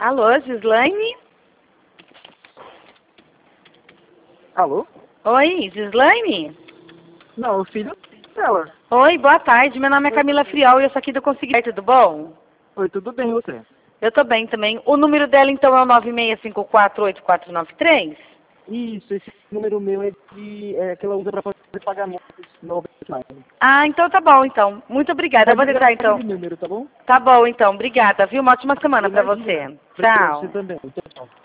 Alô, Gislaine? Alô? Oi, Gislaine? Não, o filho dela. Oi, boa tarde. Meu nome é Camila Friol e eu sou aqui do Consegui. Tudo bom? Oi, tudo bem, e você? Eu tô bem também. O número dela, então, é o 96548493? Isso, esse número meu é que ela usa para fazer pagamentos no offline. Ah, então tá bom, então. Muito obrigada. Eu Pode vou ligar tentar, então. aquele número, tá bom? Tá bom, então. Obrigada, viu? Uma ótima semana pra Imagina. você. Pra você Tchau. também. Tchau, tchau.